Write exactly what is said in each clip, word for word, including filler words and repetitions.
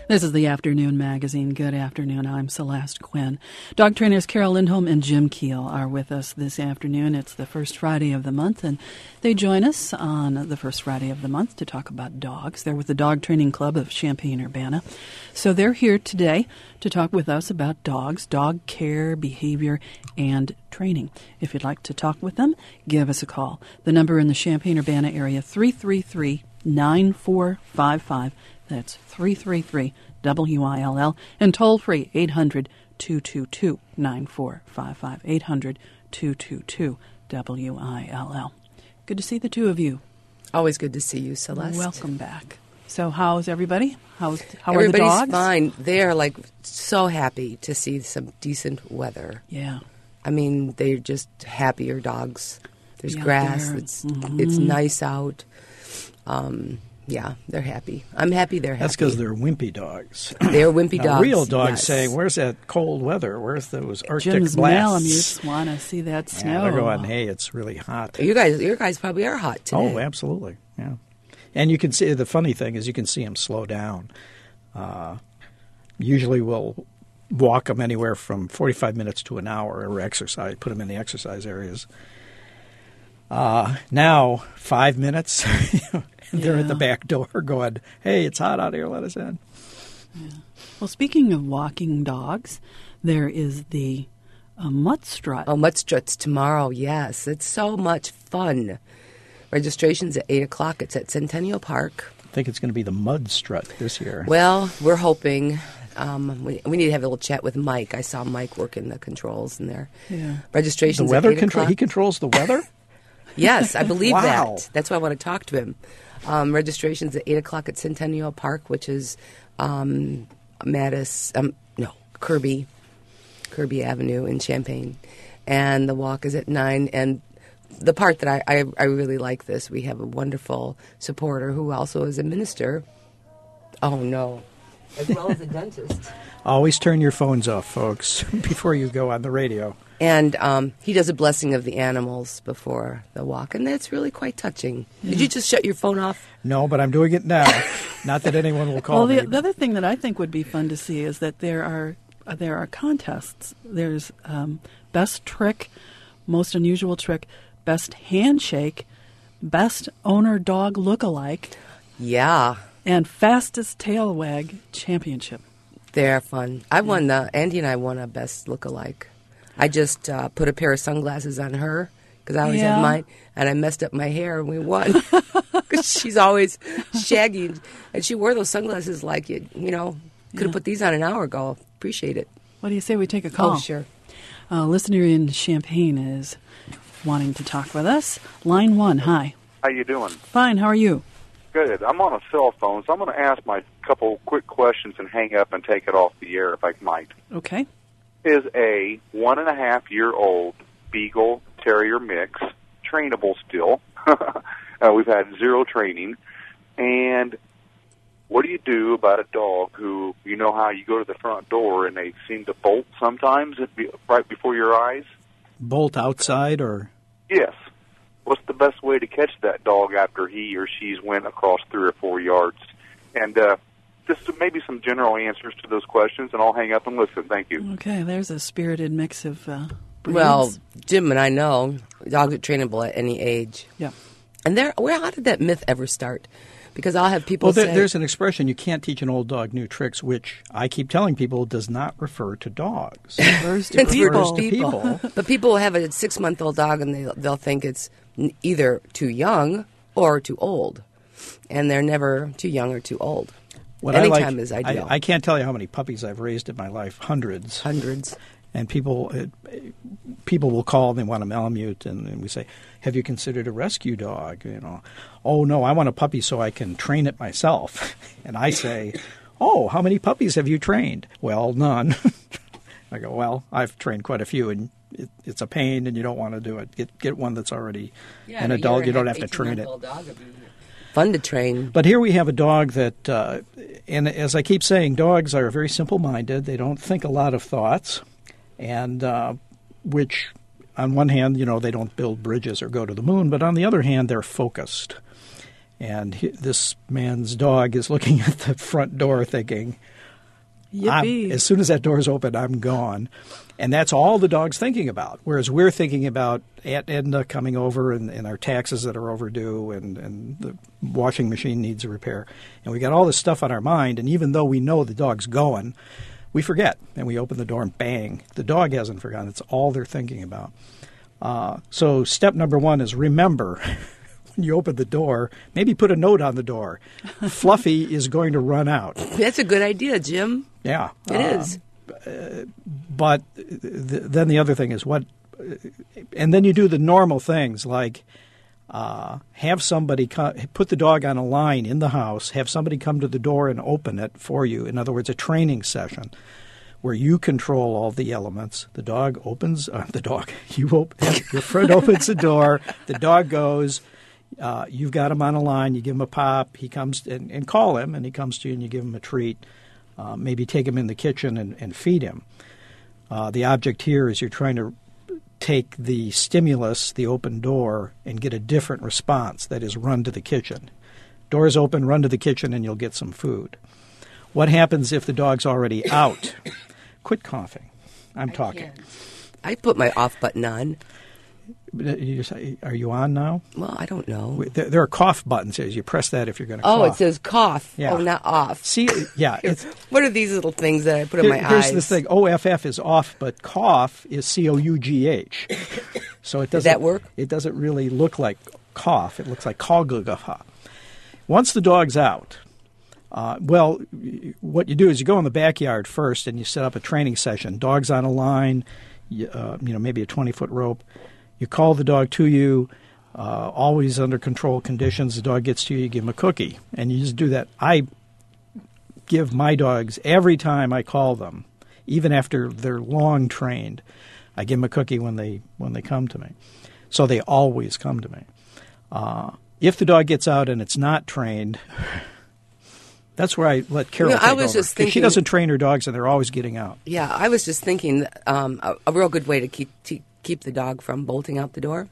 This is the Afternoon Magazine. Good afternoon. I'm Celeste Quinn. Dog trainers Carol Lindholm and Jim Keel are with us this afternoon. It's the first Friday of the month, and they join us on the first Friday of the month to talk about dogs. They're with the Dog Training Club of Champaign-Urbana. So they're here today to talk with us about dogs, dog care, behavior, and training. If you'd like to talk with them, give us a call. The number in the Champaign-Urbana area, three three three, nine four five five. That's three three three W I L L, and toll free eight hundred, two two two, nine four five five, eight hundred, two two two, W I L L. Good to see the two of you. Always good to see you, Celeste. Welcome back. So how's everybody? How's, how Everybody's are the dogs? fine. They are like so happy to see some decent weather. Yeah. I mean, they're just happier dogs. There's Be out grass. there. It's Mhm. it's nice out. Um, yeah, they're happy. I'm happy they're happy. That's because they're wimpy dogs. They're wimpy Now, dogs. real dogs yes. saying, "Where's that cold weather? Where's those Arctic Jim's blasts?" Malamutes want to see that Yeah, snow. they're going, "Hey, it's really hot." You guys, you guys probably are hot today. Oh, absolutely. Yeah. And you can see, the funny thing is you can see them slow down. Uh, usually we'll walk them anywhere from forty-five minutes to an hour or exercise, put them in the exercise areas. Uh, now, five minutes, they're Yeah. at the back door going, "Hey, it's hot out here, let us in." Yeah. Well, speaking of walking dogs, there is the uh, Mutt Strut. Oh, Mutt Strut's tomorrow. Yes, it's so much fun. Registration's at eight o'clock. It's at Centennial Park. I think it's going to be the Mud Strut this year. Well, we're hoping. Um, we, we need to have a little chat with Mike. I saw Mike working the controls in there. Yeah. Registration's The weather at eight control. o'clock. He controls the weather. Yes, I believe Wow. that. That's why I want to talk to him. Um, registration's at eight o'clock at Centennial Park, which is um, Mattis, um, no, Kirby, Kirby Avenue in Champaign. And the walk is at nine. And the part that I, I, I really like this, we have a wonderful supporter who also is a minister. Oh, no. As well as a dentist. Always turn your phones off, folks, before you go on the radio. And um, he does a blessing of the animals before the walk, and that's really quite touching. Did you just shut your phone off? No, but I'm doing it now. Not that anyone will call Well, the, me. the other thing that I think would be fun to see is that there are uh, there are contests. There's um, best trick, most unusual trick, best handshake, best owner dog lookalike, Yeah, and fastest tail wag championship. they're fun. I won the, Andy and I won a best lookalike. I just uh, put a pair of sunglasses on her, because I always Yeah. have mine, and I messed up my hair, and we won. Because she's always shaggy, and she wore those sunglasses like, you, you know, could have Yeah. put these on an hour ago. Appreciate it. What do you say we take a call? Oh, sure. A listener in Champaign is wanting to talk with us. Line one, hi. How you doing? Fine, how are you? Good. I'm on a cell phone, so I'm going to ask my couple quick questions and hang up and take it off the air if I might. Okay. Is a one and a half year old Beagle Terrier mix trainable still? uh, we've had zero training. And what do you do about a dog who, you know how you go to the front door and they seem to bolt sometimes at be- right before your eyes? Bolt outside or? Yes. What's the best way to catch that dog after he or she's went across three or four yards? And uh, just maybe some general answers to those questions, and I'll hang up and listen. Thank you. Okay, there's a spirited mix of uh, breeds. Well, Jim and I know dogs are trainable at any age. Yeah. And there, where, how did that myth ever start? Because I'll have people Well, there, say... there's an expression, you can't teach an old dog new tricks, which I keep telling people does not refer to dogs. Refers to It people. refers to people. But people have a six-month-old dog, and they, they'll think it's n- either too young or too old. And they're never too young or too old. What Anytime I like, is ideal. I, I can't tell you how many puppies I've raised in my life, hundreds. Hundreds. And people uh, people will call, and they want a Malamute, and, and we say, have you considered a rescue dog? You know, oh, no, I want a puppy so I can train it myself. And I say, oh, how many puppies have you trained? Well, none. I go, well, I've trained quite a few, and it, it's a pain, and you don't want to do it. Get get one that's already an adult. You don't have to train it. Fun to train. But here we have a dog that, uh, and as I keep saying, dogs are very simple-minded. They don't think a lot of thoughts, and uh, which, on one hand, you know, they don't build bridges or go to the moon, but on the other hand, they're focused. And he, this man's dog is looking at the front door thinking, Yippee. I'm, as soon as that door's open, I'm gone. And that's all the dog's thinking about. Whereas we're thinking about Aunt Edna coming over and, and our taxes that are overdue and, and the washing machine needs a repair. And we got all this stuff on our mind. And even though we know the dog's going, we forget. And we open the door and bang. The dog hasn't forgotten. It's all they're thinking about. Uh, so step number one is remember when you open the door, maybe put a note on the door. Fluffy is going to run out. That's a good idea, Jim. Yeah. It uh, is. Uh, but th- then the other thing is what, and then you do the normal things like uh, have somebody co- put the dog on a line in the house, have somebody come to the door and open it for you. In other words, a training session where you control all the elements. The dog opens, uh, the dog, you open, your friend opens the door, the dog goes, uh, you've got him on a line, you give him a pop, he comes and, and call him, and he comes to you and you give him a treat. Uh, maybe take him in the kitchen and, and feed him. Uh, the object here is you're trying to take the stimulus, the open door, and get a different response, that is run to the kitchen. Door's open, run to the kitchen, and you'll get some food. What happens if the dog's already out? Quit coughing. I'm I talking. can't. I put my off button on. You just, are you on now? Well, I don't know. There, there are cough buttons. You press that if you're going to Oh, cough. it says cough. Yeah. Oh, not off. See, yeah. It's, What are these little things that I put in Here- my here's eyes? the thing. O F F is off, but cough is C O U G H. So it doesn't. that work? It doesn't really look like cough. It looks like coggaha. Once the dog's out, uh, well, what you do is you go in the backyard first and you set up a training session. Dog's on a line, you, uh, you know, maybe a twenty-foot rope. You call the dog to you, uh, always under control conditions. The dog gets to you, you give him a cookie. And you just do that. I give my dogs, every time I call them, even after they're long trained, I give them a cookie when they when they come to me. So they always come to me. Uh, if the dog gets out and it's not trained, that's where I let Carol You know, take I was over. just 'Cause thinking- she doesn't train her dogs and they're always getting out. Yeah, I was just thinking um, a, a real good way to keep to keep the dog from bolting out the door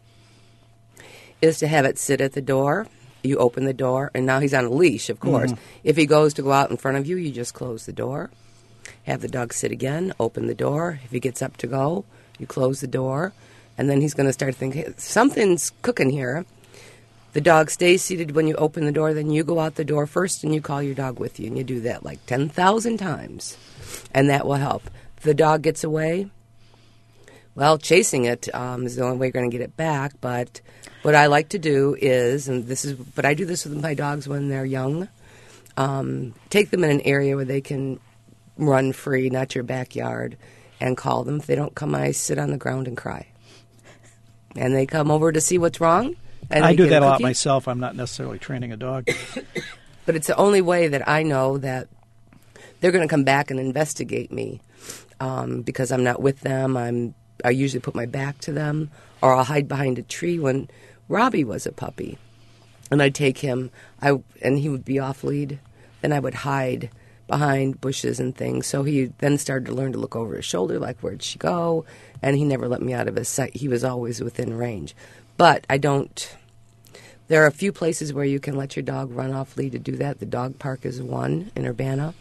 is to have it sit at the door. You open the door, and now he's on a leash, of course. Mm-hmm. If he goes to go out in front of you, you just close the door. Have the dog sit again, open the door. If he gets up to go, you close the door. And then he's going to start thinking, hey, something's cooking here. The dog stays seated when you open the door. Then you go out the door first, and you call your dog with you. And you do that like ten thousand times. And that will help. If the dog gets away, well, chasing it um, is the only way you're going to get it back. But what I like to do is, and this is, but I do this with my dogs when they're young, um, take them in an area where they can run free, not your backyard, and call them. If they don't come, I sit on the ground and cry. And they come over to see what's wrong. And I they do get that a lot cookie. myself. I'm not necessarily training a dog. But it's the only way that I know that they're going to come back and investigate me um, because I'm not with them. I'm I usually put my back to them, or I'll hide behind a tree. When Robbie was a puppy, and I'd take him, I and he would be off lead, then I would hide behind bushes and things. So he then started to learn to look over his shoulder, like, where'd she go? And he never let me out of his sight. He was always within range. But I don't... There are a few places where you can let your dog run off lead to do that. The dog park is one in Urbana.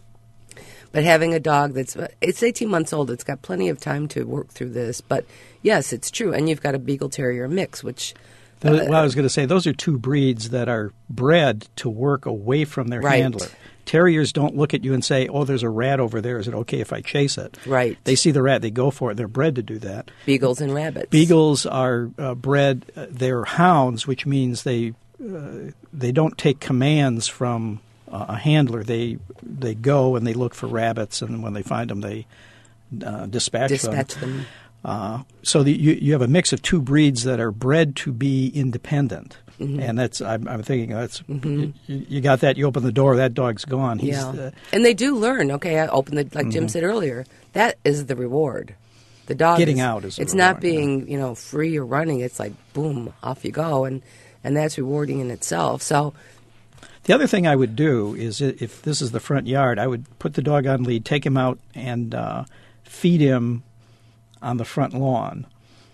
But having a dog that's, it's eighteen months old, it's got plenty of time to work through this. But yes, it's true. And you've got a Beagle Terrier mix, which... Those, uh, well, I was going to say, those are two breeds that are bred to work away from their Right. handler. Terriers don't look at you and say, oh, there's a rat over there. Is it okay if I chase it? Right. They see the rat, they go for it. They're bred to do that. Beagles and rabbits. Beagles are uh, bred, uh, they're hounds, which means they uh, they don't take commands from uh, a handler. They they go and they look for rabbits, and when they find them, they uh, dispatch, Dispatch them. them. Uh, so the, you you have a mix of two breeds that are bred to be independent, Mm-hmm. and that's I'm, I'm thinking that's you, you got that. You open the door, that dog's gone. He's, Yeah. uh, And they do learn. Okay, I open the, like Jim said earlier, that is the reward. The dog Getting is, out is the it's not reward, being, you know, free or running. It's like, boom, off you go. And, and that's rewarding in itself. So, The other thing I would do is, i- if this is the front yard, I would put the dog on lead, take him out, and uh, feed him on the front lawn.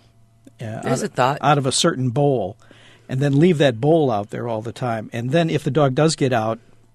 Uh, There's out, a thought. out of a certain bowl, and then leave that bowl out there all the time. And then, if the dog does get out,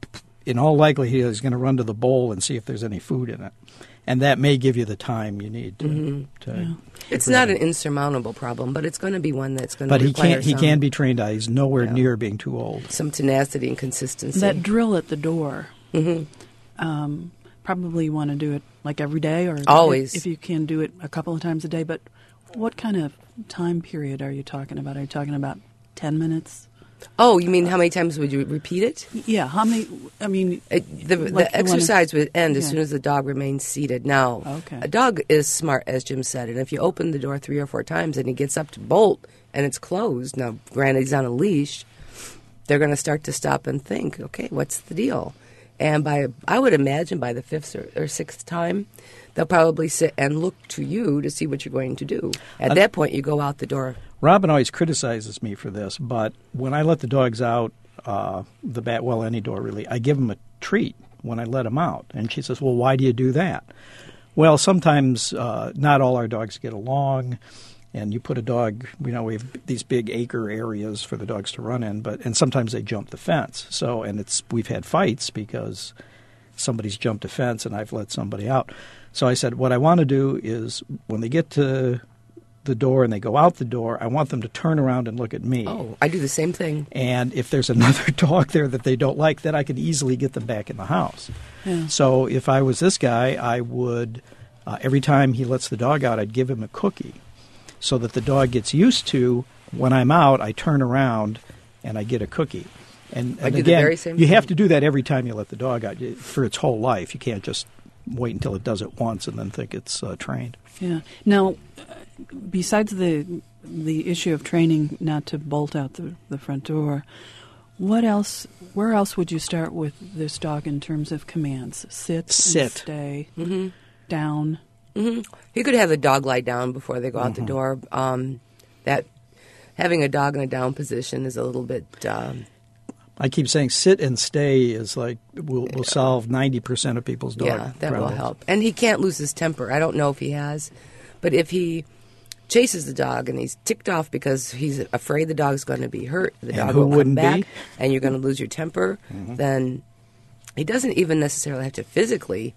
in all likelihood, he's going to run to the bowl and see if there's any food in it. And that may give you the time you need to. Mm-hmm. to Yeah. It's not an insurmountable problem, but it's going to be one that's going to But he require can't. He some, can be trained. On. He's nowhere Yeah. near being too old. some tenacity and consistency. That drill at the door, Mhm. um, probably want to do it like every day, or Always. if, if you can do it a couple of times a day. But what kind of time period are you talking about? Are you talking about ten minutes? Oh, you mean how many times would you repeat it? Yeah, how many? I mean, It, the Like you the wanna- exercise would end as Yeah. soon as the dog remains seated. Now, Okay. a dog is smart, as Jim said, and if you open the door three or four times and he gets up to bolt and it's closed, now, granted, he's on a leash, they're going to start to stop and think, okay, what's the deal? And by, I would imagine by the fifth or, or sixth time, they'll probably sit and look to you to see what you're going to do. At Uh, that point, you go out the door. Robin always criticizes me for this, but when I let the dogs out, uh, the bat, well, any door really, I give them a treat when I let them out. And she says, well, why do you do that? Well, sometimes uh, not all our dogs get along, and you put a dog, you know, we have these big acre areas for the dogs to run in, but and sometimes they jump the fence. So, and it's we've had fights because somebody's jumped a fence and I've let somebody out. So I said, what I want to do is when they get to the door and they go out the door, I want them to turn around and look at me. Oh, I do the same thing. And if there's another dog there that they don't like, then I can easily get them back in the house. yeah. So if I was this guy, I would, uh, every time he lets the dog out, I'd give him a cookie so that the dog gets used to when I'm out, I turn around and I get a cookie. And, I and do the again, very same you thing. have to do that every time you let the dog out for its whole life. You can't just wait until it does it once and then think it's uh, trained. Yeah. Now, uh, besides the the issue of training not to bolt out the, the front door, what else? Where else would you start with this dog in terms of commands? Sit, Sit. and stay, Mm-hmm. down. hmm You could have the dog lie down before they go out the door. Um, that having a dog in a down position is a little bit. Um, I keep saying sit and stay is like will will solve ninety percent of people's dog yeah, that will problems. help. And he can't lose his temper. I don't know if he has, but if he chases the dog and he's ticked off because he's afraid the dog's going to be hurt, the And dog who will come wouldn't back, be? and you're going to lose your temper, then he doesn't even necessarily have to physically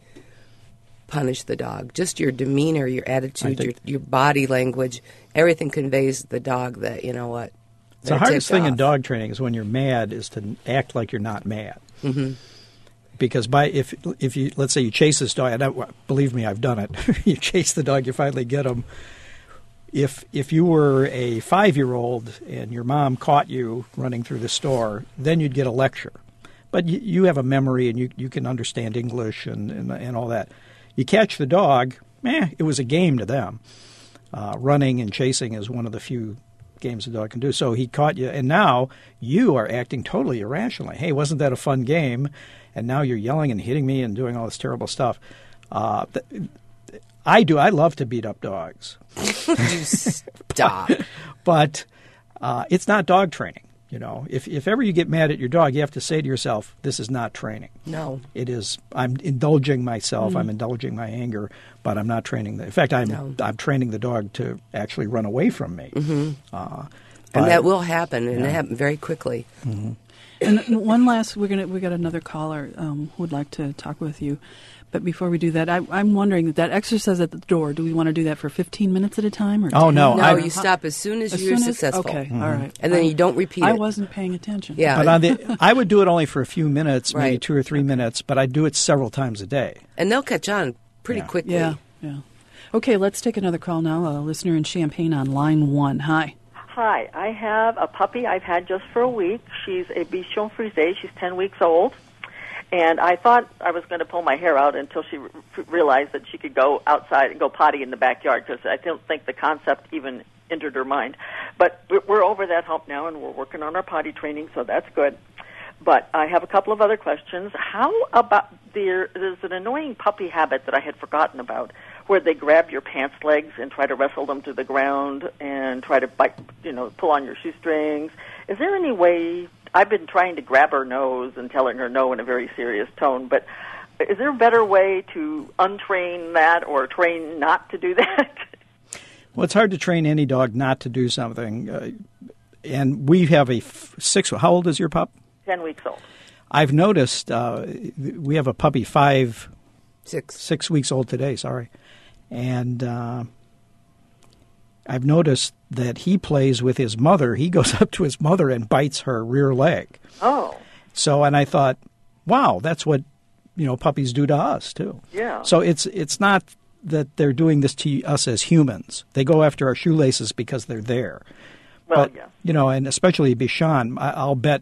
punish the dog. Just your demeanor, your attitude, your, think- your body language, everything conveys the dog that, you know what, The they're hardest ticked thing in off. dog training is when you're mad is to act like you're not mad. Mm-hmm. Because by if if you let's say you chase this dog, and I, believe me, I've done it. You chase the dog, you finally get him. If if you were a five-year-old and your mom caught you running through the store, then you'd get a lecture. But you, you have a memory and you you can understand English and, and and all that. You catch the dog, eh, it was a game to them. Uh, running and chasing is one of the few games a dog can do. So he caught you, and now you are acting totally irrationally. Hey, wasn't that a fun game? And now you're yelling and hitting me and doing all this terrible stuff. Uh, th- I do. I love to beat up dogs. You stop. But uh, it's not dog training. You know, if if ever you get mad at your dog, you have to say to yourself, "This is not training. No. It is. I'm indulging myself. I'm indulging my anger, but I'm not training. The, in fact, I'm No. I'm training the dog to actually run away from me. Mm-hmm. Uh, And but- that will happen, and Yeah. it happen very quickly. And one last, we're gonna we got another caller um, who would like to talk with you, but before we do that, I, I'm wondering that that exercise at the door. Do we want to do that for fifteen minutes at a time, or Oh, ten? no, No, I- you stop as soon as, As you're soon as- successful. Okay, all right. And then I- you don't repeat I it. wasn't paying attention. Yeah. But on the, I would do it only for a few minutes, maybe Right. two or three minutes, but I'd do it several times a day. And they'll catch on pretty Yeah. quickly. Yeah, yeah. Okay, let's take another call now. A listener in Champaign on line one. Hi. Hi, I have a puppy I've had just for a week. She's a Bichon Frise. She's ten weeks old. And I thought I was going to pull my hair out until she re- realized that she could go outside and go potty in the backyard, because I don't think the concept even entered her mind. But we're- we're over that hump now, and we're working on our potty training, so that's good. But I have a couple of other questions. How about there, there's an annoying puppy habit that I had forgotten about, where they grab your pants legs and try to wrestle them to the ground and try to bite, you know, pull on your shoestrings. Is there any way? I've been trying to grab her nose and telling her no in a very serious tone, but is there a better way to untrain that or train not to do that? Well, it's hard to train any dog not to do something. Uh, and we have a f- six. How old is your pup? Ten weeks old. I've noticed uh, we have a puppy five, Six. six weeks old today. Sorry, and uh, I've noticed that he plays with his mother. He goes up to his mother and bites her rear leg. Oh, So, and I thought, wow, that's what you know puppies do to us too. yeah. So it's it's not that they're doing this to us as humans. They go after our shoelaces because they're there. well, but yeah. you know, and especially Bichon, I, I'll bet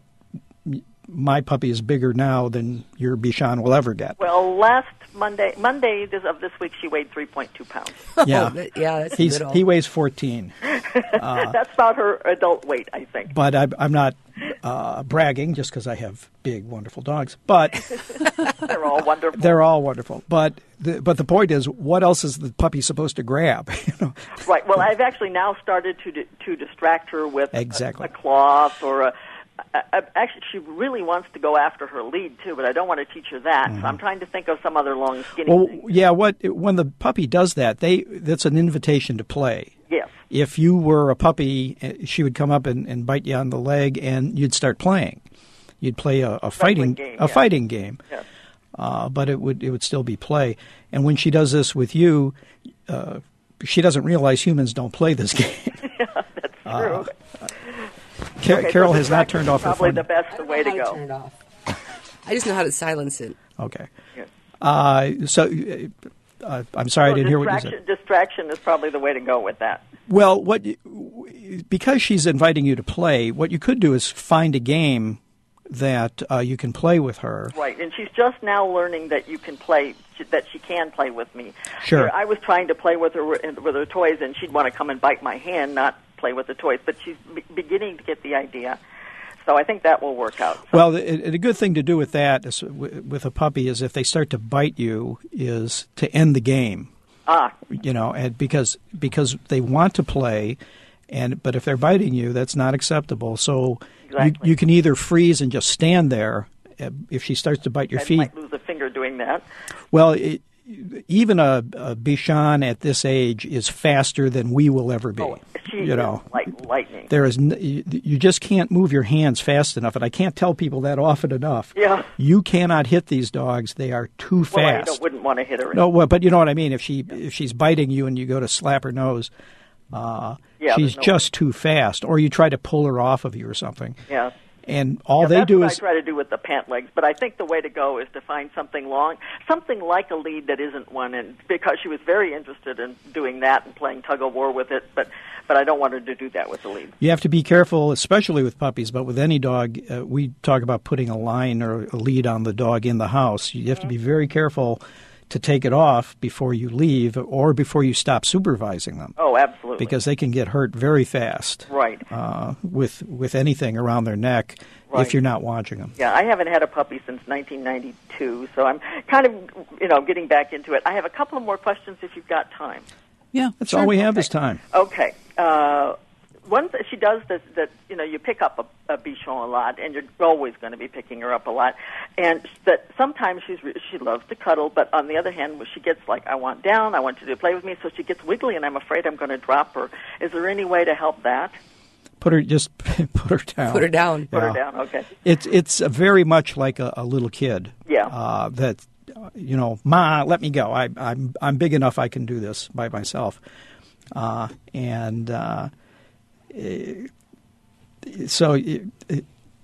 my puppy is bigger now than your Bichon will ever get. Well, last Monday, Monday this, of this week, she weighed three point two pounds. Yeah, Oh, that- yeah, that's he's little. he weighs fourteen. That's about her adult weight, I think. But I, I'm not uh, bragging just because I have big, wonderful dogs. But They're all wonderful. they're all wonderful. But the, but the point is, what else is the puppy supposed to grab? you know? Right. Well, I've actually now started to di- to distract her with a- Exactly. a, cloth or a. I, I, actually, she really wants to go after her lead too, but I don't want to teach her that. So I'm trying to think of some other long, skinny Well, thing. yeah. What when the puppy does that, they that's an invitation to play. Yes. If you were a puppy, eh, she would come up and, and bite you on the leg, and you'd start playing. You'd play a, a fighting game, a yeah. fighting game. Yes. Uh, but it would it would still be play. And when she does this with you, uh, she doesn't realize humans don't play this game. That's true. Car- Okay, Carol so has not distraction turned is off her probably phone. the best I don't way know to how go. turn it off. I just know how to silence it. Okay. Yeah. Uh, so uh, I'm sorry, I So didn't hear what you distraction, said. distraction is probably the way to go with that. Well, what you- because she's inviting you to play, what you could do is find a game that uh, you can play with her. Right, and she's just now learning that you can play, that she can play with me. Sure. I was trying to play with her with her toys, and she'd want to come and bite my hand, not play with the toys. But she's be- beginning to get the idea, so I think that will work out. So, Well, the, the good thing to do with that is, with a puppy is if they start to bite you, is to end the game. ah, You know, and because because they want to play, and but if they're biting you, that's not acceptable. So Exactly. you, you can either freeze and just stand there. uh, If she starts to bite your I feet, might lose a finger doing that. well, it, even a, a Bichon at this age is faster than we will ever be. Oh, she you is know, like lightning. there is n- you, you just can't move your hands fast enough, and I can't tell people that often enough. Yeah. You cannot hit these dogs; they are too Well, I fast. don't, wouldn't want to hit her. No, well, but you know what I mean. If she if she's biting you and you go to slap her nose, uh, Yeah, she's there's no just too fast, or you try to pull her off of you or something. Yeah. And all Yeah, they that's do what is I try to do with the pant legs, but I think the way to go is to find something long, something like a lead that isn't one, and because she was very interested in doing that and playing tug of war with it, but but I don't want her to do that with the lead. you have to be careful, especially with puppies, but with any dog. Uh, we talk about putting a line or a lead on the dog in the house. You have to be very careful to take it off before you leave or before you stop supervising them, Oh, absolutely. because they can get hurt very fast Right. uh, with with anything around their neck Right. if you're not watching them. Yeah, I haven't had a puppy since nineteen ninety-two, so I'm kind of, you know, getting back into it. I have a couple of more questions if you've got time. Yeah, That's sure. all we have is time. Okay. Uh, one th- she does this that, you know, you pick up a, a Bichon a lot, and you're always going to be picking her up a lot. And that sometimes she's re- she loves to cuddle, but on the other hand, when she gets like, I want down, I want you to play with me, so she gets wiggly, and I'm afraid I'm going to drop her. Is there any way to help that? Put her just put her down. Put her down. Put Yeah. her down, okay. It's it's very much like a, a little kid. Yeah. Uh, that uh, you know, Ma, let me go. I, I'm I'm big enough. I can do this by myself. Uh, and uh, eh, so it, it,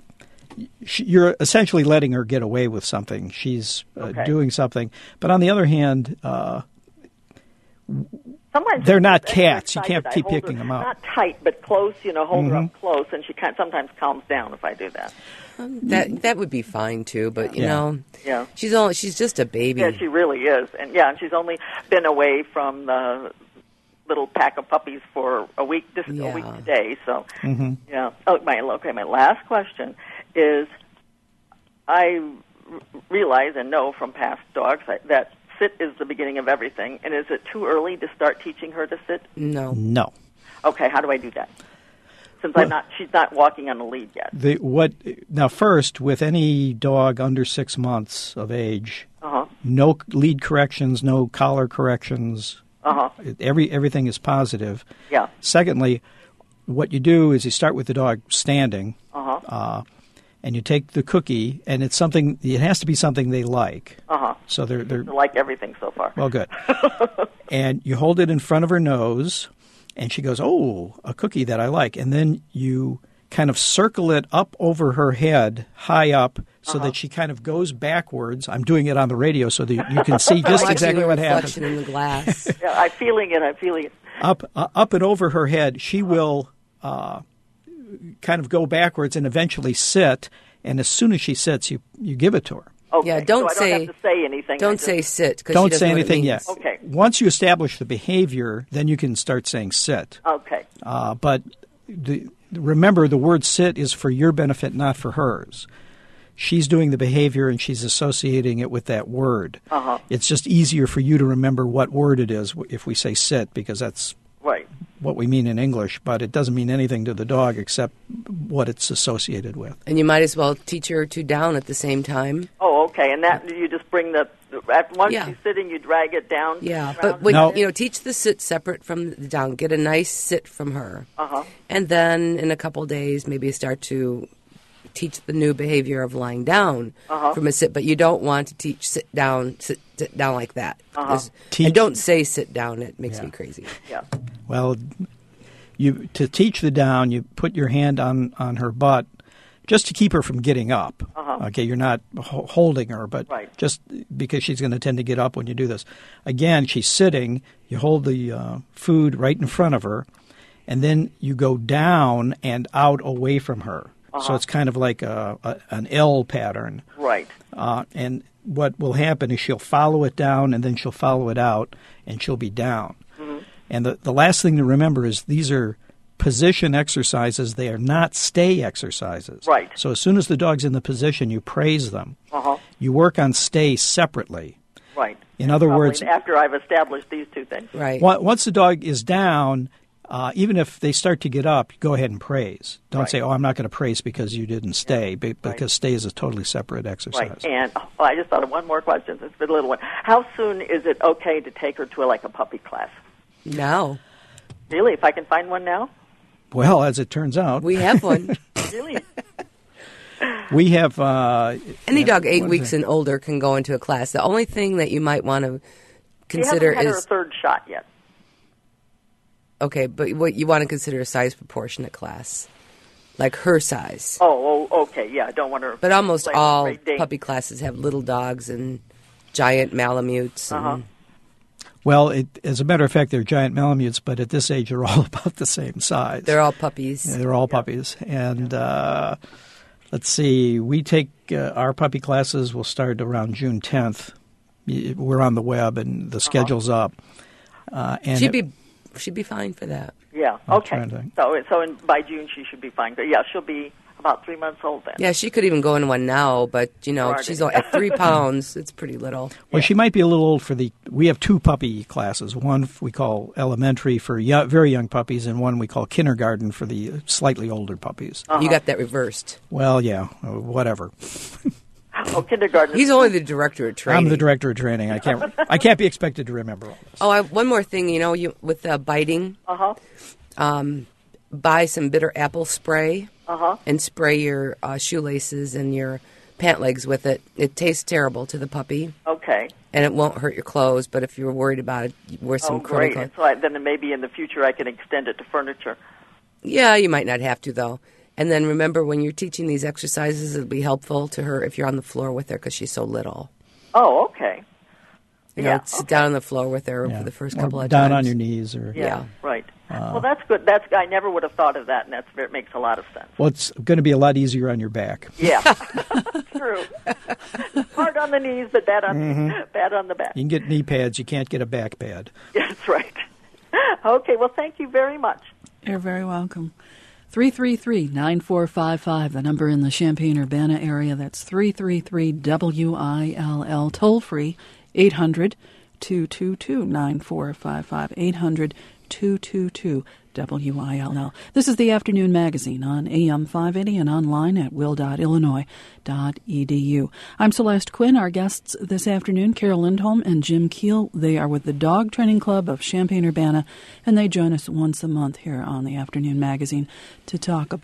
she, you're essentially letting her get away with something. She's uh, Okay. doing something. But on the other hand, uh, Sometimes They're she's not extra cats. You excited. can't I keep hold her- picking them up. Not tight, but close. You know, hold her Mhm. up close, and she kind sometimes calms down if I do that. That that would be fine too, but you Yeah. know, Yeah. she's only she's just a baby. Yeah, she really is, and yeah, and she's only been away from the little pack of puppies for a week, just a Yeah. week today. So, Mhm. yeah. Oh, my okay. My last question is: I r- realize and know from past dogs that, that sit is the beginning of everything. And is it too early to start teaching her to sit? No. no. Okay, how do I do that? Since Well- I'm not, she's not walking on the lead yet. The what now? First, with any dog under six months of age, Uh huh. no lead corrections, no collar corrections. Uh huh. Every everything is positive. Yeah. Secondly, what you do is you start with the dog standing, Uh huh. uh, and you take the cookie, and it's something. It has to be something they like. Uh huh. So they're they're I like everything so far. well, good. And you hold it in front of her nose, and she goes, "Oh, a cookie that I like." And then you kind of circle it up over her head, high up, so Uh-huh. that she kind of goes backwards. I'm doing it on the radio so that you can see just Watching exactly the what happens. reflection in the glass. Yeah, I'm feeling it. I'm feeling it. Up, uh, up and over her head, she will uh, kind of go backwards and eventually sit. And as soon as she sits, you, you give it to her. Okay. Yeah, don't so I say- don't have to say anything. I Don't just- say sit. 'Cause she Don't doesn't say know what it anything means. yet. Okay. Once you establish the behavior, then you can start saying sit. Okay. Uh, but the, remember, the word sit is for your benefit, not for hers. She's doing the behavior and she's associating it with that word. Uh-huh. It's just easier for you to remember what word it is if we say sit, because that's Right. what we mean in English, but it doesn't mean anything to the dog except what it's associated with. And you might as well teach her to down at the same time. Oh, okay. And that you just bring the at- once Yeah. she's sitting, you drag it down. Yeah, around but when, No. you know, teach the sit separate from the down. Get a nice sit from her, Uh-huh. and then in a couple days, maybe start to teach the new behavior of lying down Uh-huh. from a sit. But you don't want to teach sit down, sit, sit down like that. Uh-huh. 'Cause- Teach- And don't say sit down. It makes Yeah. me crazy. Yeah. Well, you to teach the down, you put your hand on, on her butt just to keep her from getting up. Uh-huh. Okay, you're not ho- holding her, but Right. just because she's going to tend to get up when you do this. Again, she's sitting. You hold the uh, food right in front of her, and then you go down and out away from her. So Uh-huh. it's kind of like a, a, an L pattern. Right. Uh, and what will happen is she'll follow it down, and then she'll follow it out, and she'll be down. Mm-hmm. And the, the last thing to remember is these are position exercises. They are not stay exercises. Right. So as soon as the dog's in the position, you praise them. Uh-huh. You work on stay separately. Right. In other Probably words, after I've established these two things. Right. on- once the dog is down, uh, even if they start to get up, go ahead and praise. Don't Right. say, oh, I'm not going to praise because you didn't stay, be- because stay is a totally separate exercise. Right. And oh, I just thought of one more question. It's a little one. How soon is it okay to take her to a, like a puppy class? Now Really? If I can find one now? Well, as it turns out, we have one. Really? we have uh, Any dog eight what is weeks it? and older can go into a class. The only thing that you might want to She consider hasn't had her is third shot yet. okay, but what you want to consider a size proportionate class, like her size. Oh, oh, okay. Yeah, I don't want her. But almost playing with all Great Dane. puppy classes have little dogs and giant Malamutes. And Uh-huh. Well, it, as a matter of fact, they're giant Malamutes, but at this age, they're all about the same size. They're all puppies. Yeah, they're all puppies. And uh, let's see, we take uh, our puppy classes will start around June tenth. Y- We're on the web, and the schedule's up. Uh, and she'd it- be she'd be fine for that. Yeah. I'm Okay. trying to- So, so in, by June she should be fine. But yeah, she'll be about three months old then. Yeah, she could even go in one now, but you know, Right. she's only, at three pounds. It's pretty little. Well, she might be a little old for the. We have two puppy classes. One we call elementary for young, very young puppies, and one we call kindergarten for the slightly older puppies. Uh-huh. You got that reversed. Well, yeah, uh, whatever. Oh, kindergarten. He's only the director of training. I'm the director of training. I can't. I can't be expected to remember all this. Oh, I, one more thing. You know, you with uh, biting, Uh huh. um, buy some bitter apple spray Uh huh. and spray your uh, shoelaces and your pant legs with it. It tastes terrible to the puppy, Okay. and it won't hurt your clothes. But if you're worried about it, wear some Oh, curly great. clothes. And so I, then maybe in the future I can extend it to furniture. Yeah, you might not have to though. And then remember, when you're teaching these exercises, it'll be helpful to her if you're on the floor with her because she's so little. Oh, okay. You know, Yeah, sit okay. down on the floor with her Yeah. for the first Or couple of down times. on your knees, or Yeah. Yeah. Right. Uh, well, that's good. That's I never would have thought of that, and that's it makes a lot of sense. well, it's going to be a lot easier on your back. Yeah. True. Hard on the knees, but bad on Mm-hmm. bad on the back. You can get knee pads. You can't get a back pad. That's right. Okay. Well, thank you very much. You're very welcome. three three three, nine four five five, the number in the Champaign-Urbana area. That's three three three W I L L. Toll free, eight hundred, two two two, nine four five five, eight hundred, two two two, W I L L. This is the Afternoon Magazine on A M five eighty and online at will dot illinois dot e d u. I'm Celeste Quinn. Our guests this afternoon, Carol Lindholm and Jim Keel. They are with the Dog Training Club of Champaign-Urbana, and they join us once a month here on the Afternoon Magazine to talk about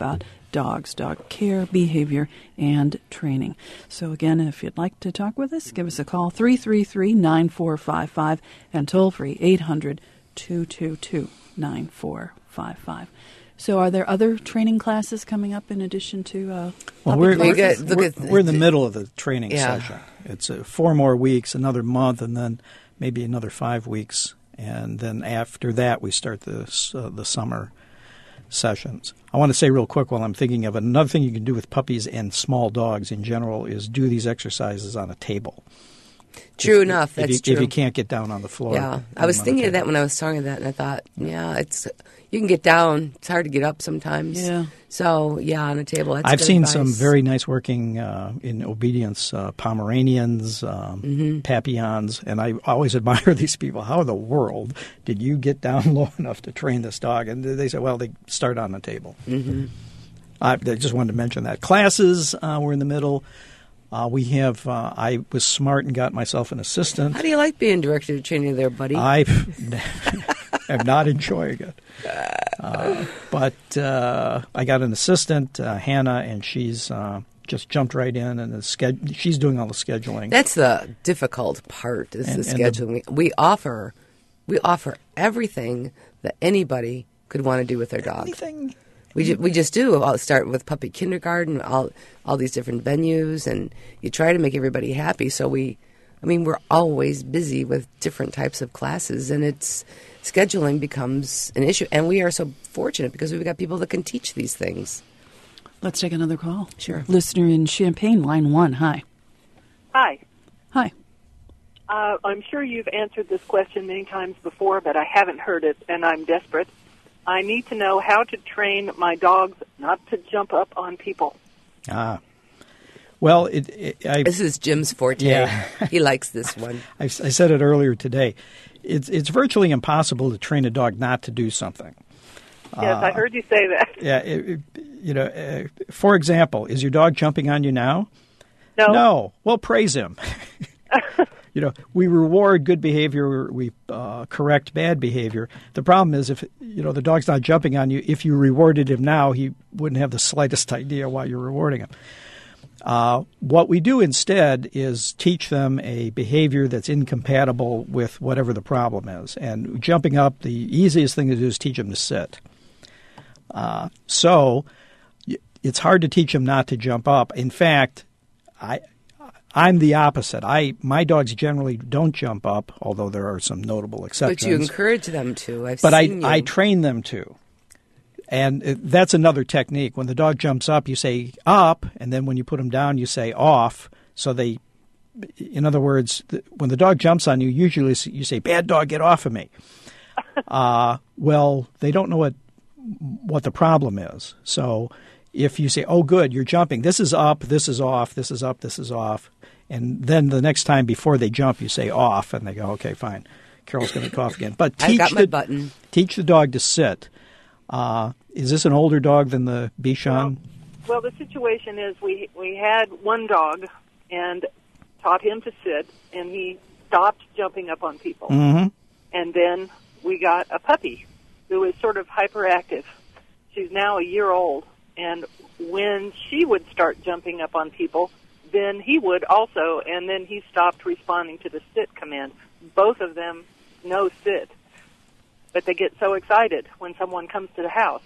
dogs, dog care, behavior, and training. So again, if you'd like to talk with us, give us a call, three three three, nine four five five, and toll free, eight hundred, two two two, nine four five five. So are there other training classes coming up in addition to uh, well, puppy we're, classes? get- look we're, at the- we're in the middle of the training Yeah. session. It's uh, four more weeks, another month, and then maybe another five weeks. And then after that, we start the, uh, the summer sessions. I want to say real quick while I'm thinking of it, another thing you can do with puppies and small dogs in general is do these exercises on a table. True If- enough. if That's you, true. If you can't get down on the floor. Yeah, do I was them on a thinking of that table. when I was talking that, and I thought, yeah, it's you can get down. It's hard to get up sometimes. Yeah. So yeah, on a table. That's I've good seen advice. some very nice working uh, in obedience uh, Pomeranians, um, Mm-hmm. Papillons, and I always admire these people. How in the world did you get down low enough to train this dog? And they say, well, they start on the table. Mm-hmm. I, I just wanted to mention that. Classes, uh, we're in the middle. Uh, we have, uh, I was smart and got myself an assistant. How do you like being director of training there, buddy? I am not enjoying it. Uh, but uh, I got an assistant, uh, Hannah, and she's uh, just jumped right in, and the sched- she's doing all the scheduling. That's the difficult part is And- the and the- scheduling. we offer, we offer everything that anybody could want to do with their dog. Anything. We ju- we just do. I'll start with puppy kindergarten, all all these different venues, and you try to make everybody happy. So we, I mean, we're always busy with different types of classes, and it's scheduling becomes an issue. And we are so fortunate because we've got people that can teach these things. Let's take another call. Sure. Listener in Champaign, line one. Hi. Hi. Hi. Uh, I'm sure you've answered this question many times before, but I haven't heard it, and I'm desperate. I need to know how to train my dogs not to jump up on people. Ah. Well, it, it, I, This is Jim's forte. Yeah. He likes this one. I, I said it earlier today. It's it's virtually impossible to train a dog not to do something. Yes, I heard you say that. Yeah, it, it, you know. Uh, for example, is your dog jumping on you now? No. No. Well, praise him. You know, we reward good behavior, we uh, correct bad behavior. The problem is if, you know, the dog's not jumping on you, if you rewarded him now, he wouldn't have the slightest idea why you're rewarding him. Uh, what we do instead is teach them a behavior that's incompatible with whatever the problem is. And jumping up, the easiest thing to do is teach them to sit. Uh, so it's hard to teach them not to jump up. In fact, I... I'm the opposite. I my dogs generally don't jump up, although there are some notable exceptions. But you encourage them to. I've But I seen you. I train them to, and it, that's another technique. When the dog jumps up, you say up, and then when you put them down, you say off. So they, in other words, th- when the dog jumps on you, usually you say, "Bad dog, get off of me." uh, well, they don't know what what the problem is. So if you say, "Oh, good, you're jumping. This is up. This is off. This is up. This is off." And then the next time before they jump, you say off, and they go, okay, fine. Carol's going to cough again. But I've teach got my the, button. teach the dog to sit. Uh, is this an older dog than the Bichon? Well, the situation is we we had one dog and taught him to sit, and he stopped jumping up on people. Mm-hmm. And then we got a puppy who is sort of hyperactive. She's now a year old, and when she would start jumping up on people, then he would also, and then he stopped responding to the sit command. Both of them know sit, but they get so excited when someone comes to the house.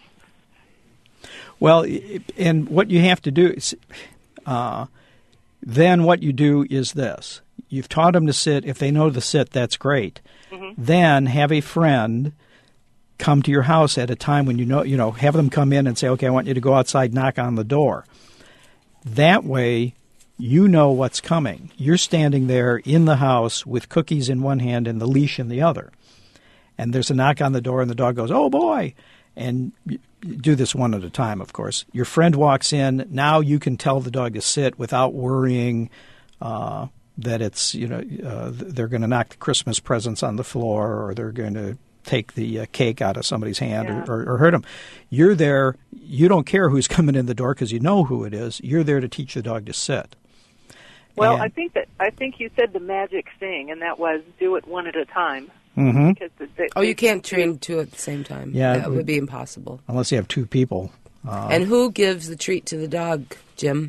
Well, and what you have to do is, uh, then what you do is this. You've taught them to sit. If they know the sit, that's great. Mm-hmm. Then have a friend come to your house at a time when you know, you know, have them come in and say, okay, I want you to go outside, knock on the door. That way, you know what's coming. You're standing there in the house with cookies in one hand and the leash in the other. And there's a knock on the door, and the dog goes, oh, boy. And you do this one at a time, of course. Your friend walks in. Now you can tell the dog to sit without worrying uh, that it's, you know, uh, they're going to knock the Christmas presents on the floor, or they're going to take the uh, cake out of somebody's hand, Yeah. or, or, or hurt them. You're there. You don't care who's coming in the door because you know who it is. You're there to teach the dog to sit. Well, And- I think that I think you said the magic thing, and that was do it one at a time. Mhm. Because the, the, Oh, you can't train two at the same time. Yeah, That we- would be impossible. Unless you have two people Uh, And who gives the treat to the dog, Jim?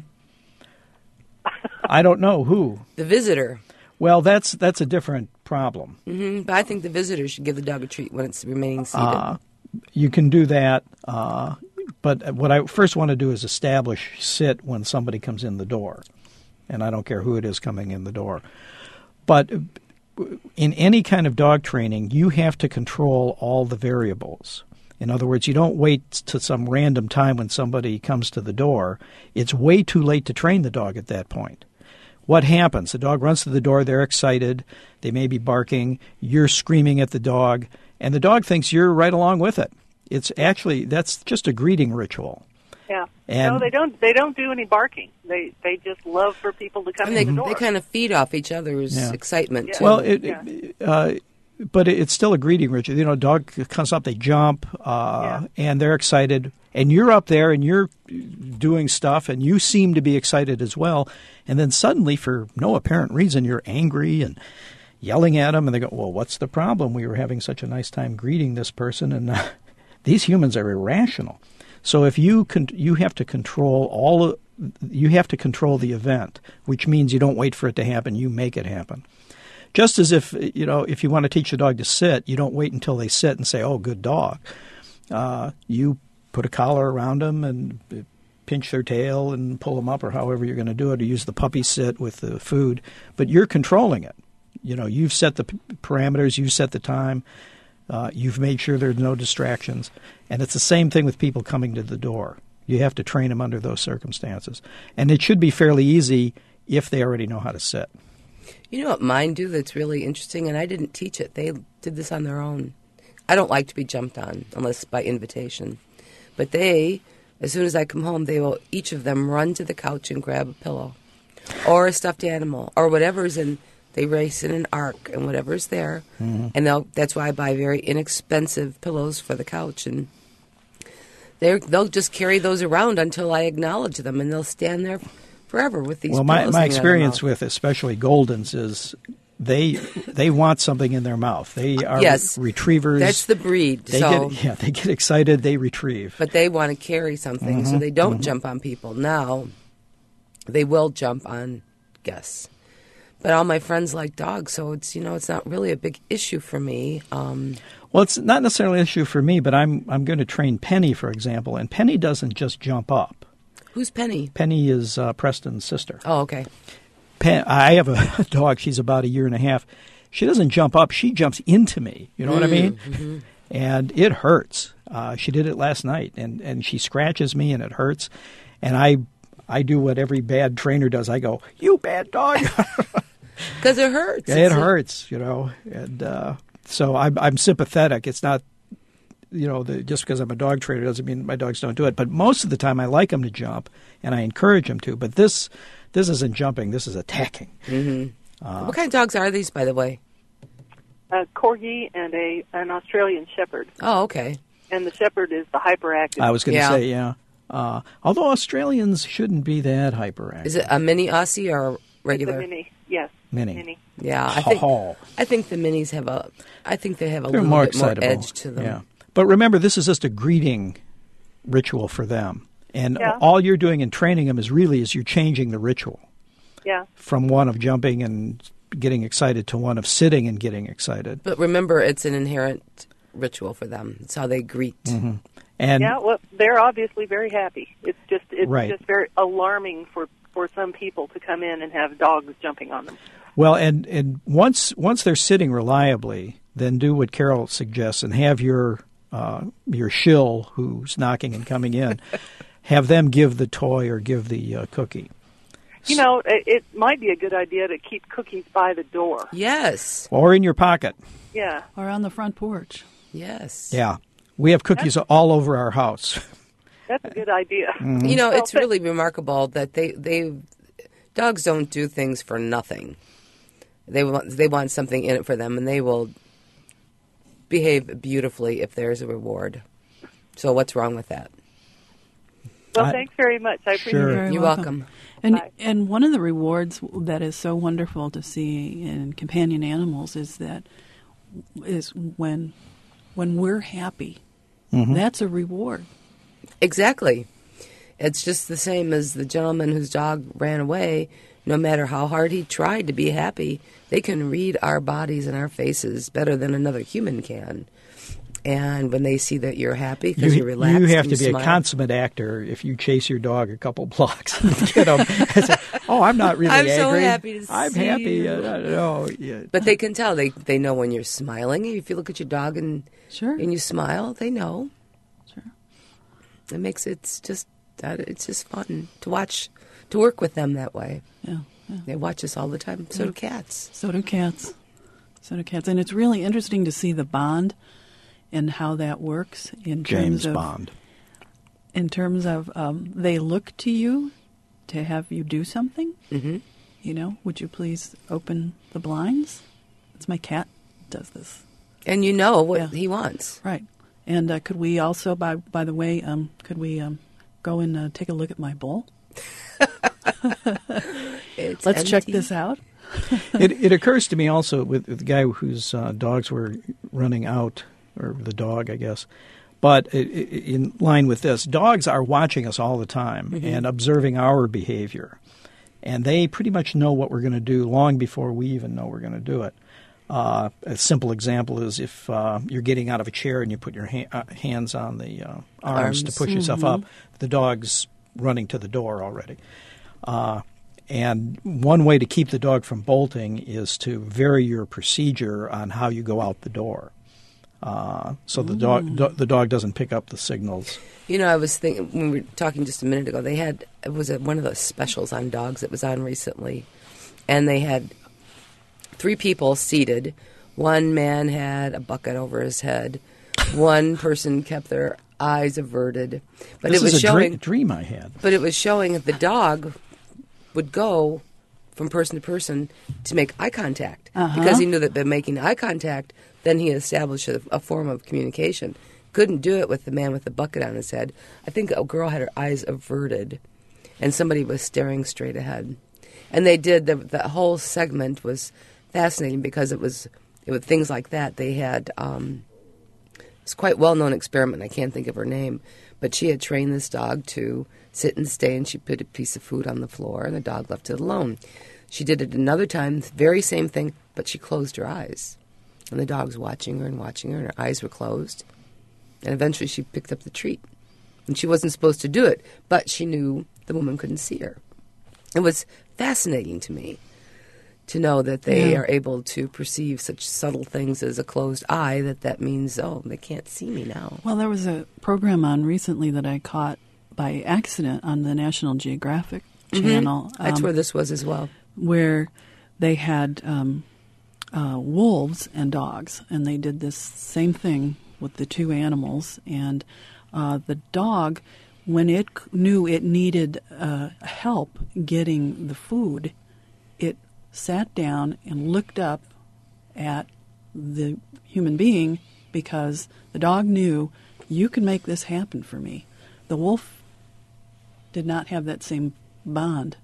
I don't know who. The visitor. Well, that's that's a different problem. hmm But I think the visitor should give the dog a treat when it's remaining seated. Uh, you can do that, uh, but what I first want to do is establish sit when somebody comes in the door, and I don't care who it is coming in the door. But in any kind of dog training, you have to control all the variables. In other words, you don't wait to some random time when somebody comes to the door. It's way too late to train the dog at that point. What happens? The dog runs to the door, they're excited, they may be barking, you're screaming at the dog, and the dog thinks you're right along with it. It's actually, that's just a greeting ritual. Yeah. And no, they don't. They don't do any barking. They they just love for people to come and in they, the door. they kind of feed off each other's Yeah. excitement, Yeah. too. Well, it, Yeah. uh, but it's still a greeting ritual. You know, dog comes up, they jump, uh, Yeah. and they're excited. And you're up there and you're doing stuff, and you seem to be excited as well. And then suddenly, for no apparent reason, you're angry and yelling at them. And they go, well, what's the problem? We were having such a nice time greeting this person, and uh, these humans are irrational. So if you con- you have to control all of, you have to control the event, which means you don't wait for it to happen, you make it happen. Just as if, you know, if you want to teach a dog to sit, you don't wait until they sit and say, oh, good dog. Uh, you put a collar around them and pinch their tail and pull them up, or however you're going to do it, or use the puppy sit with the food. But you're controlling it. You know, you've set the p- parameters, you've set the time, uh, you've made sure there's no distractions. And it's the same thing with people coming to the door. You have to train them under those circumstances. And it should be fairly easy if they already know how to sit. You know what mine do that's really interesting, and I didn't teach it. They did this on their own. I don't like to be jumped on unless by invitation. But they, as soon as I come home, they will, each of them, run to the couch and grab a pillow or a stuffed animal or whatever's in. They race in an arc and whatever's there. Mm-hmm. And they'll, that's why I buy very inexpensive pillows for the couch. And they're, they'll just carry those around until I acknowledge them, and they'll stand there forever with these well, pillows. my, my hanging out of their experience mouth. with especially Goldens is they they want something in their mouth. They are Yes. retrievers. That's the breed. They so. get yeah, they get excited, they retrieve. But they want to carry something, Mm-hmm. so they don't jump on people. Now, they will jump on guests. But all my friends like dogs, so it's, you know, it's not really a big issue for me. Um, Well, it's not necessarily an issue for me, but I'm I'm going to train Penny, for example, and Penny doesn't just jump up. who's Penny? Penny is uh, Preston's sister. Oh, okay. Pen, I have a dog. She's about a year and a half. She doesn't jump up. She jumps into me. You know what I mean? Mm-hmm. And it hurts. Uh, she did it last night, and, and she scratches me, and it hurts. And I I do what every bad trainer does. I go, you bad dog. Because it hurts. it It's a- hurts, you know. And uh, so I'm, I'm sympathetic. It's not, you know, the, just because I'm a dog trainer doesn't mean my dogs don't do it. But most of the time I like them to jump, and I encourage them to. But this this isn't jumping. This is attacking. Mm-hmm. Uh, what kind of dogs are these, by the way? A corgi and a an Australian shepherd, Oh, okay. and the shepherd is the hyperactive. I was going to Yeah. say, yeah. Uh, although Australians shouldn't be that hyperactive. Is it a mini Aussie or the regular? mini, yes, Mini. mini. Yeah, I think Oh. I think the minis have a. I think they have a They're little more bit more excitable. edge to them. Yeah. But remember, this is just a greeting ritual for them. And Yeah. all you're doing in training them is really is you're changing the ritual Yeah, from one of jumping and getting excited to one of sitting and getting excited. But remember, it's an inherent ritual for them. It's how they greet. Mm-hmm. And yeah. Well, they're obviously very happy. It's just it's Right. just very alarming for for some people to come in and have dogs jumping on them. well, and, and once once they're sitting reliably, then do what Carol suggests and have your uh, your shill who's knocking and coming in, have them give the toy or give the uh, cookie. You know, it, it might be a good idea to keep cookies by the door. Yes, Or in your pocket. Yeah. Or on the front porch. yes. Yeah. We have cookies all over our house. That's a good idea. Mm-hmm. You know, Well, it's but- really remarkable that they, they dogs don't do things for nothing. They want they want something in it for them, and they will behave beautifully if there's a reward. So what's wrong with that? Well, I- thanks very much. I appreciate Sure. it. Very You're welcome. And Bye. and one of the rewards that is so wonderful to see in companion animals is that is when when we're happy. Mm-hmm. That's a reward. Exactly. It's just the same as the gentleman whose dog ran away. No matter how hard he tried to be happy, they can read our bodies and our faces better than another human can. And when they see that you're happy because you, you're relaxed, you have and to you be smile. a consummate actor if you chase your dog a couple blocks and get him. Say, oh, I'm not really I'm angry. so happy to I'm see happy. you. Uh, no, yeah. But they can tell. They they know when you're smiling. If you look at your dog and Sure. and you smile, they know. Sure. It makes it's just that it's just fun to watch, to work with them that way. Yeah. yeah. They watch us all the time. So Yeah. do cats. So do cats. So do cats. And it's really interesting to see the bond and how that works in James terms of Bond. in terms of um, they look to you to have you do something. Mm-hmm. You know, would you please open the blinds? It's my cat does this. And you know what Yeah. he wants. Right. And uh, could we also, by by the way, um, could we um, go and uh, take a look at my bowl? It's Let's check empty. this out. it, it occurs to me also with, with the guy whose uh, dogs were running out, or the dog, I guess. But it, it, in line with this, dogs are watching us all the time Mm-hmm. and observing our behavior. And they pretty much know what we're going to do long before we even know we're going to do it. Uh, a simple example is if uh, you're getting out of a chair and you put your ha- uh, hands on the uh, arms, Arms. to push yourself up, the dog's running to the door already. Uh, and one way to keep the dog from bolting is to vary your procedure on how you go out the door. Uh, so the dog do, the dog doesn't pick up the signals. You know, I was thinking when we were talking just a minute ago. They had it was a, one of those specials on dogs that was on recently, and they had three people seated. One man had a bucket over his head. One person kept their eyes averted, but This it was is a showing. dream, dream I had. But it was showing that the dog would go from person to person to make eye contact Uh-huh. because he knew that by making eye contact, then he established a, a form of communication. Couldn't do it with the man with the bucket on his head. I think a girl had her eyes averted, and somebody was staring straight ahead. And they did the the whole segment was fascinating because it was it was things like that. They had um, it's quite well known experiment. I can't think of her name, but she had trained this dog to sit and stay, and she put a piece of food on the floor, and the dog left it alone. She did it another time, very same thing, but she closed her eyes. And the dog's watching her and watching her, and her eyes were closed. And eventually she picked up the treat. And she wasn't supposed to do it, but she knew the woman couldn't see her. It was fascinating to me to know that they Yeah. are able to perceive such subtle things as a closed eye, that that means, oh, they can't see me now. Well, there was a program on recently that I caught by accident on the National Geographic Channel. That's um, where this was as well. where they had um, uh, wolves and dogs, and they did this same thing with the two animals. And uh, the dog, when it c- knew it needed uh, help getting the food, it sat down and looked up at the human being because the dog knew, you can make this happen for me. The wolf did not have that same bond.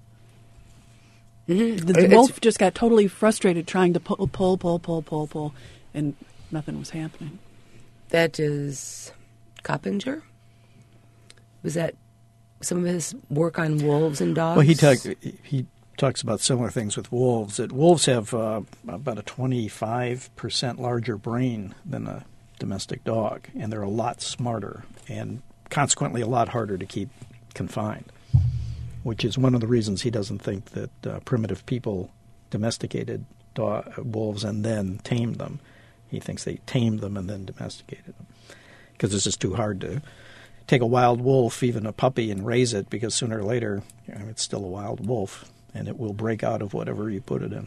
Mm-hmm. The, the wolf just got totally frustrated trying to pull, pull, pull, pull, pull, pull, and nothing was happening. That is Coppinger? Was that some of his work on wolves and dogs? Well, he talk, he talks about similar things with wolves. That wolves have uh, about a twenty-five percent larger brain than a domestic dog, and they're a lot smarter and consequently a lot harder to keep confined, which is one of the reasons he doesn't think that uh, primitive people domesticated do- wolves and then tamed them. He thinks they tamed them and then domesticated them because it's just too hard to take a wild wolf, even a puppy, and raise it, because sooner or later you know, it's still a wild wolf and it will break out of whatever you put it in.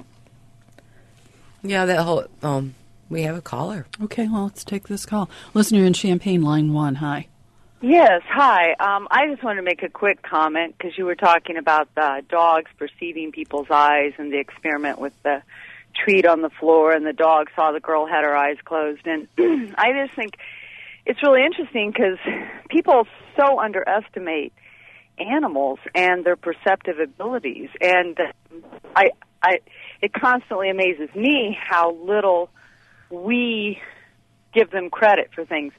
Yeah, that whole... Um, we have a caller. Okay, well, let's take this call. Listener in Champaign, line one. Hi. Yes, hi. Um, I just wanted to make a quick comment because you were talking about the dogs perceiving people's eyes and the experiment with the treat on the floor, and the dog saw the girl had her eyes closed. And I just think it's really interesting because people so underestimate animals and their perceptive abilities. And I, I, it constantly amazes me how little we give them credit for things.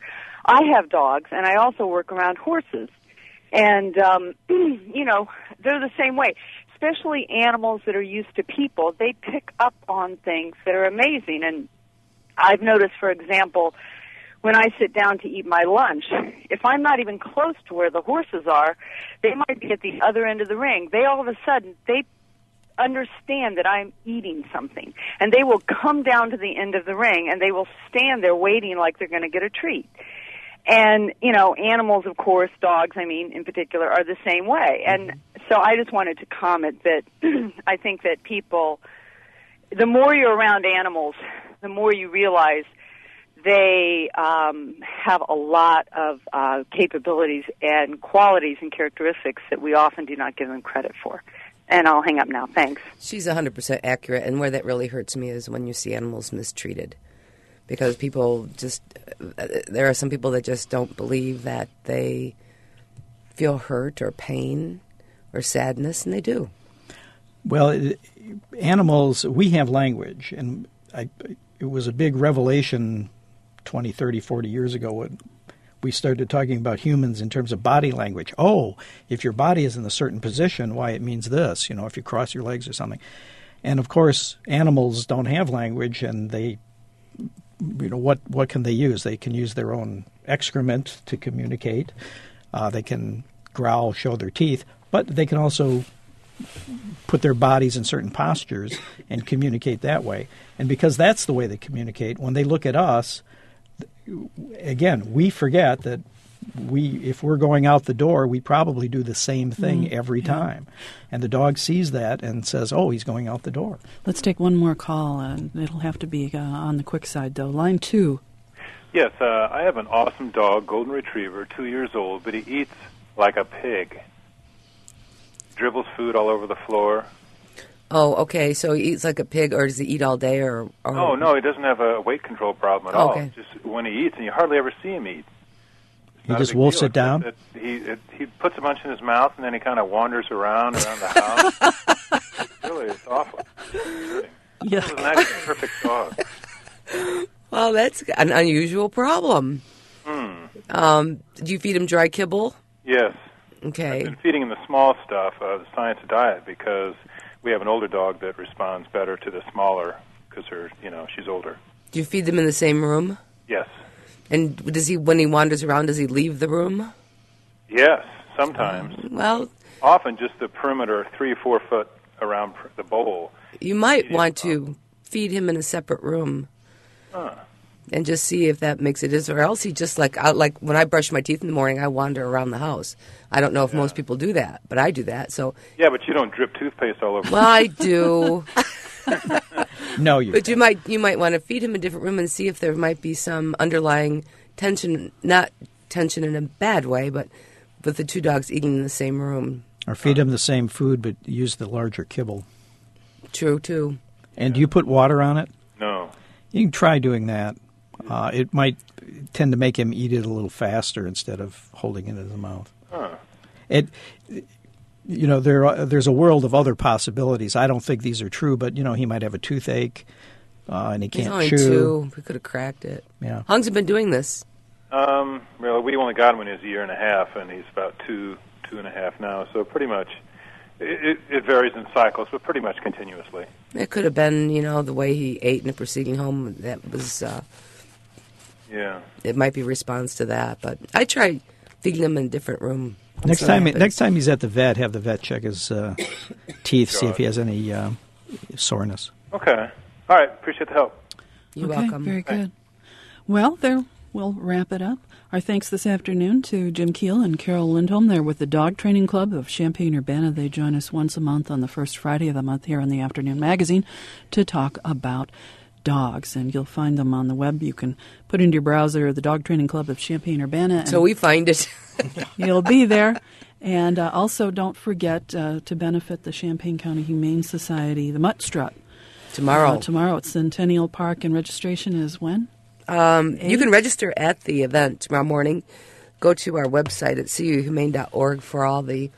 I have dogs, and I also work around horses. And, um, you know, they're the same way. Especially animals that are used to people, they pick up on things that are amazing. And I've noticed, for example, when I sit down to eat my lunch, if I'm not even close to where the horses are, they might be at the other end of the ring. They all of a sudden, they understand that I'm eating something. And they will come down to the end of the ring, and they will stand there waiting like they're going to get a treat. And, you know, animals, of course, dogs, I mean, in particular, are the same way. And so I just wanted to comment that I think that people, the more you're around animals, the more you realize they um, have a lot of uh, capabilities and qualities and characteristics that we often do not give them credit for. And I'll hang up now. Thanks. She's one hundred percent accurate, and where that really hurts me is when you see animals mistreated. Because people just, uh, there are some people that just don't believe that they feel hurt or pain or sadness, and they do. Well, it, animals, we have language, and I, it was a big revelation twenty, thirty, forty years ago when we started talking about humans in terms of body language. Oh, if your body is in a certain position, why, it means this, you know, if you cross your legs or something. And, of course, animals don't have language, and they... You know, what, what can they use? They can use their own excrement to communicate. Uh, they can growl, show their teeth, but they can also put their bodies in certain postures and communicate that way. And because that's the way they communicate, when they look at us, again, we forget that we, if we're going out the door, we probably do the same thing mm, every yeah. time. And the dog sees that and says, oh, he's going out the door. Let's take one more call, and it'll have to be uh, on the quick side, though. Line two. Yes, uh, I have an awesome dog, golden retriever, two years old, but he eats like a pig. Dribbles food all over the floor. Oh, okay, so he eats like a pig, or does he eat all day? Or, or... Oh, no, he doesn't have a weight control problem at oh, all. Okay. Just when he eats, and you hardly ever see him eat. He just wolfs it down? It, he it, he puts a bunch in his mouth, and then he kind of wanders around around the house. Really, it's awful. It's yeah. It's an actually perfect dog. Well, that's an unusual problem. Hmm. Um, do you feed him dry kibble? Yes. Okay. I've been feeding him the small stuff, uh, the science diet, because we have an older dog that responds better to the smaller, because her, you know, she's older. Do you feed them in the same room? Yes. And does he, when he wanders around, does he leave the room? Yes, sometimes. Um, well, often just the perimeter, three or four foot around pr- the bowl. You might want to feed him in a separate room, huh. and just see if that makes it is, or else he just like out like when I brush my teeth in the morning, I wander around the house. I don't know if yeah. most people do that, but I do that. So yeah, but you don't drip toothpaste all over. Well, I do. No, you. But don't. you might you might want to feed him in a different room and see if there might be some underlying tension, not tension in a bad way, but with the two dogs eating in the same room. Or feed him the same food, but use the larger kibble. True, too. And do you put water on it? No. You can try doing that. Uh, it might tend to make him eat it a little faster instead of holding it in his mouth. Huh. It, you know, there are, there's a world of other possibilities. I don't think these are true, but you know, he might have a toothache, uh, and he He's can't only chew. two. We could have cracked it. Yeah. How long's he been doing this? Um, well, we only got him when he was a year and a half, and he's about two, two and a half now. So pretty much, it, it, it varies in cycles, but pretty much continuously. It could have been, you know, the way he ate in the preceding home. That was, uh, yeah. It might be a response to that, but I try feeding him in a different room. Next So time, happens. next time he's at the vet, have the vet check his uh, teeth, see God. if he has any uh, soreness. Okay. All right. Appreciate the help. You're okay, welcome. Very good. Well, there we'll wrap it up. Our thanks this afternoon to Jim Keel and Carol Lindholm. They're with the Dog Training Club of Champaign-Urbana. They join us once a month on the first Friday of the month here on the Afternoon Magazine to talk about dogs. And you'll find them on the web. You can put into your browser the Dog Training Club of Champaign-Urbana. So we find it. You'll be there. And uh, also don't forget uh, to benefit the Champaign County Humane Society, the Mutt Strut. Tomorrow. Uh, tomorrow at Centennial Park, and registration is when? Um, you can register at the event tomorrow morning. Go to our website at c u humane dot org for all the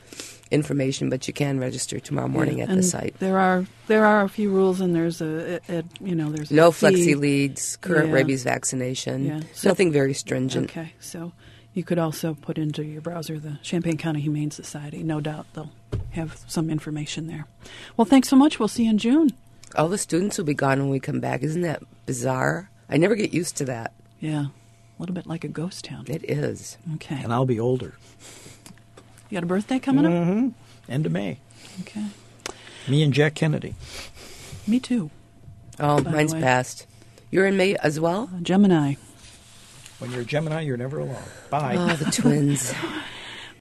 information, but you can register tomorrow morning Yeah, at and the site. There are there are a few rules, and there's a, a, a you know there's No a fee. flexi leads, current Yeah. rabies vaccination, Yeah. So- nothing very stringent. Okay, so you could also put into your browser the Champaign County Humane Society. No doubt they'll have some information there. Well, thanks so much. We'll see you in June. All the students will be gone when we come back. Isn't that bizarre? I never get used to that. Yeah, a little bit like a ghost town. It is. Okay. And I'll be older. You got a birthday coming up? Mm-hmm. End of May. Okay. Me and Jack Kennedy. Me too. Oh, By the mine's way. passed. You're in May as well? Uh, Gemini. When you're a Gemini, you're never alone. Bye. Oh, the twins.